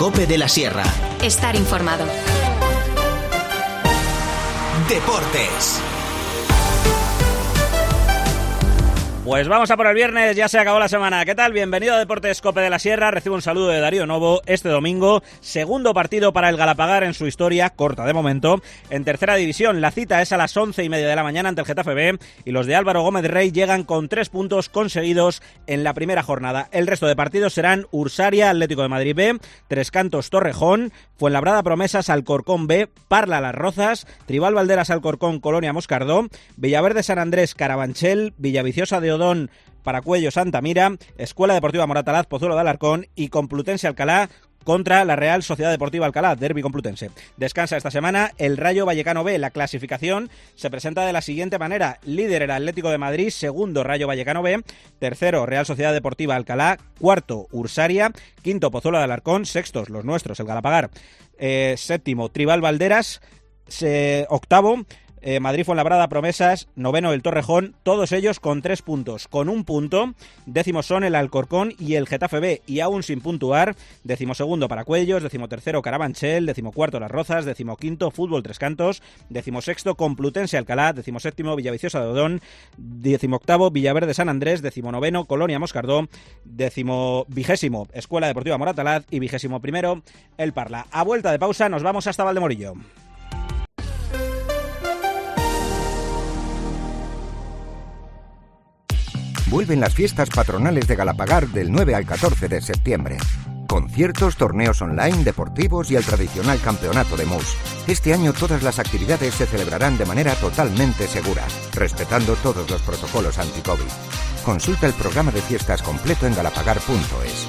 COPE de la Sierra. Estar informado. Deportes. Pues vamos a por el viernes, ya se acabó la semana. ¿Qué tal? Bienvenido a Deportes COPE de la Sierra. Recibo un saludo de Darío Novo. Este domingo, segundo partido para el Galapagar en su historia, corta de momento, en tercera división. La cita es a las 11:30 de la mañana ante el Getafe B y los de Álvaro Gómez Rey llegan con 3 puntos conseguidos en la primera jornada. El resto de partidos serán Ursaria, Atlético de Madrid B, Tres Cantos, Torrejón, Fuenlabrada Promesas, Alcorcón B, Parla Las Rozas, Tribal Valderas, Alcorcón, Colonia Moscardó, Villaverde San Andrés, Carabanchel, Villaviciosa de Odón, Paracuello, Santa Mira, Escuela Deportiva Moratalaz, Pozuelo de Alarcón y Complutense Alcalá contra la Real Sociedad Deportiva Alcalá, derbi complutense. Descansa esta semana el Rayo Vallecano B. La clasificación se presenta de la siguiente manera: líder el Atlético de Madrid, segundo Rayo Vallecano B, tercero Real Sociedad Deportiva Alcalá, cuarto Ursaria, quinto Pozuelo de Alarcón, sextos los nuestros, el Galapagar, séptimo Tribal Valderas, octavo Madrid Fuenlabrada Promesas, noveno el Torrejón, todos ellos con 3 puntos. Con 1 punto, décimos son el Alcorcón y el Getafe B, y aún sin puntuar, decimosegundo Paracuellos, decimotercero Carabanchel, decimocuarto Las Rozas, decimoquinto Fútbol Tres Cantos, decimosexto Complutense Alcalá, decimoséptimo Villaviciosa de Odón, decimoctavo Villaverde San Andrés, decimonoveno Colonia Moscardó, decimovigesimo Escuela Deportiva Moratalaz y vigésimo primero el Parla. A vuelta de pausa nos vamos hasta Valdemorillo. Vuelven las fiestas patronales de Galapagar del 9 al 14 de septiembre. Conciertos, torneos online, deportivos y el tradicional campeonato de mus. Este año todas las actividades se celebrarán de manera totalmente segura, respetando todos los protocolos anti-COVID. Consulta el programa de fiestas completo en galapagar.es.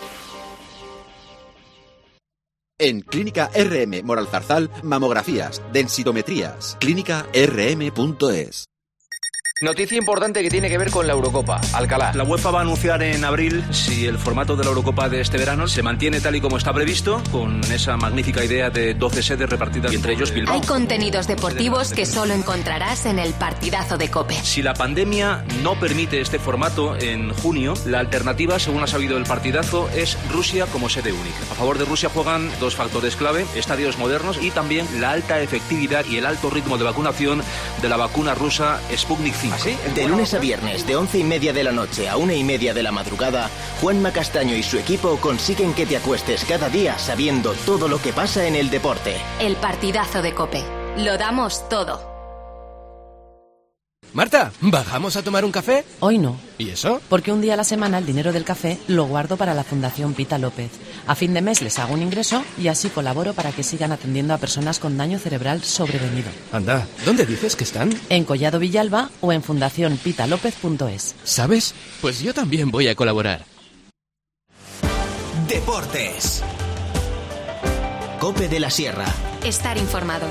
En Clínica RM Moralzarzal, mamografías, densitometrías. clínicarm.es. Noticia importante que tiene que ver con la Eurocopa. Alcalá. La UEFA va a anunciar en abril si el formato de la Eurocopa de este verano se mantiene tal y como está previsto, con esa magnífica idea de 12 sedes repartidas y entre ellos Bilbao. Hay contenidos deportivos que solo encontrarás en el partidazo de COPE. Si la pandemia no permite este formato en junio, la alternativa, según ha sabido el partidazo, es Rusia como sede única. A favor de Rusia juegan 2 factores clave: estadios modernos y también la alta efectividad y el alto ritmo de vacunación de la vacuna rusa Sputnik 5. ¿Así? De lunes a viernes, de 11:30 de la noche a 1:30 de la madrugada, Juanma Castaño y su equipo consiguen que te acuestes cada día sabiendo todo lo que pasa en el deporte. El partidazo de COPE. Lo damos todo. Marta, ¿bajamos a tomar un café? Hoy no. ¿Y eso? Porque un día a la semana el dinero del café lo guardo para la Fundación Pita López. A fin de mes les hago un ingreso y así colaboro para que sigan atendiendo a personas con daño cerebral sobrevenido. Anda, ¿dónde dices que están? En Collado Villalba o en fundacionpitalopez.es. ¿Sabes? Pues yo también voy a colaborar. Deportes. COPE de la Sierra. Estar informado.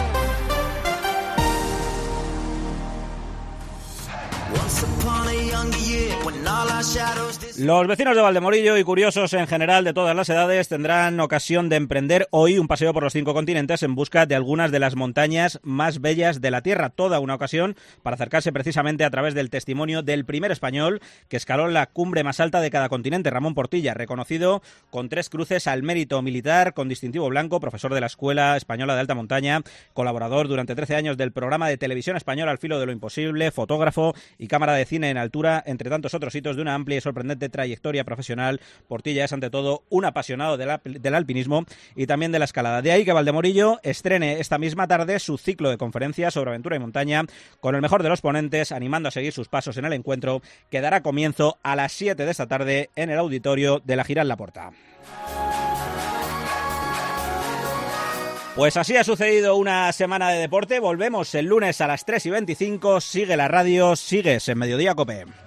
Los vecinos de Valdemorillo y curiosos en general de todas las edades tendrán ocasión de emprender hoy un paseo por los 5 continentes en busca de algunas de las montañas más bellas de la Tierra. Toda una ocasión para acercarse precisamente a través del testimonio del primer español que escaló la cumbre más alta de cada continente, Ramón Portilla, reconocido con 3 cruces al mérito militar con distintivo blanco, profesor de la Escuela Española de Alta Montaña, colaborador durante 13 años del programa de televisión español Al Filo de lo Imposible, fotógrafo y cámara de cine en altura, entre tantos otros hitos de una amplia y sorprendente trayectoria profesional. Portilla es ante todo un apasionado del alpinismo y también de la escalada. De ahí que Valdemorillo estrene esta misma tarde su ciclo de conferencias sobre aventura y montaña con el mejor de los ponentes, animando a seguir sus pasos en el encuentro que dará comienzo a las 7 de esta tarde en el auditorio de la Giralt Laporta. Pues así ha sucedido una semana de deporte. Volvemos el lunes a las 3:25. Sigue la radio, sigues en Mediodía COPE.